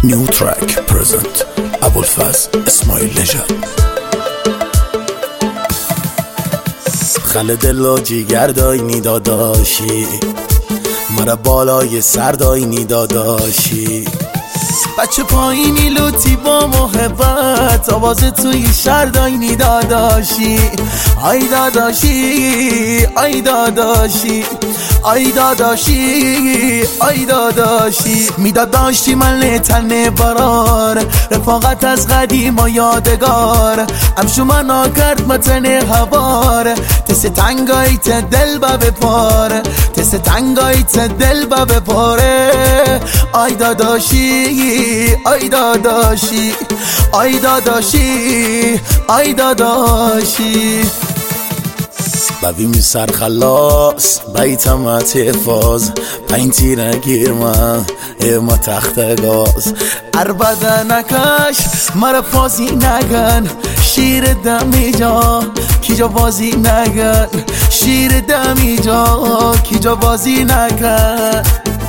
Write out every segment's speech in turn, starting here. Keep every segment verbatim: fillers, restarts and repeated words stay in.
New track present ابوالفضل اسماعیل نژاد. خل دل و جیگر داینی داداشی، مرا بالای سر داینی داداشی. بچه پایینی لوتی با محبت، آواز توی شهر داینی داداشی. آی داداشی آی داداشی آی داداشی آی داداشی. میداداشتی من تنه برار، رفاقت از قدیم و یادگار. امشو منا کرد متنه هوار، تس تنگایی ت دل با بپاره، تس تنگایی ت دل با بپاره. آی داداشی آی داداشی آی داداشی آی داداشی. ببین می سر خلاص بیتم اتفاز، پین تیره گیرمه ایما تخت گاز. اربده نکش مرا پازی نگن، شیر دمی جا کی جا بازی نگن. شیر دمی جا کی جا بازی نگن.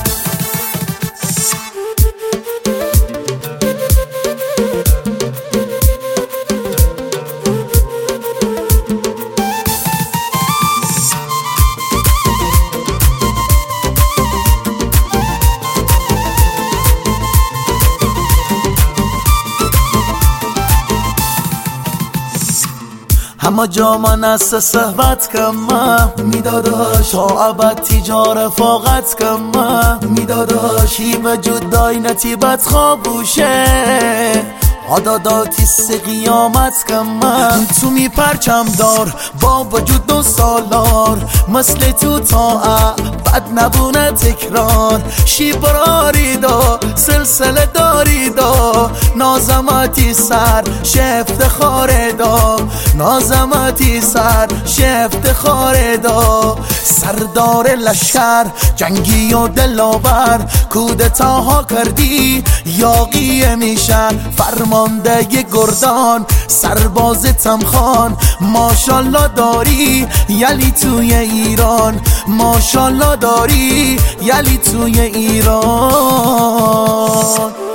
اما جا من از صحبت کم میداداش، تا ابد تیجار رفاقت کم میداداش. هی وجود دای نتیبت خوابوشه، عداداتی سه قیامت کم. تو می پرچم دار با وجود دو سالار، مثل تو تا بد نبونه تکرار. شی براری دا سلسله داری دا، نازماتی سر شفت خاره دا، نازماتی سر شفت خاره دا. سردار لشکر جنگی و دلاور، کودتاها کردی یاقی میشه فرمانده گردان. سرباز تمخان ماشالله داری یلی توی ایران، ماشالله داری یلی توی ایران.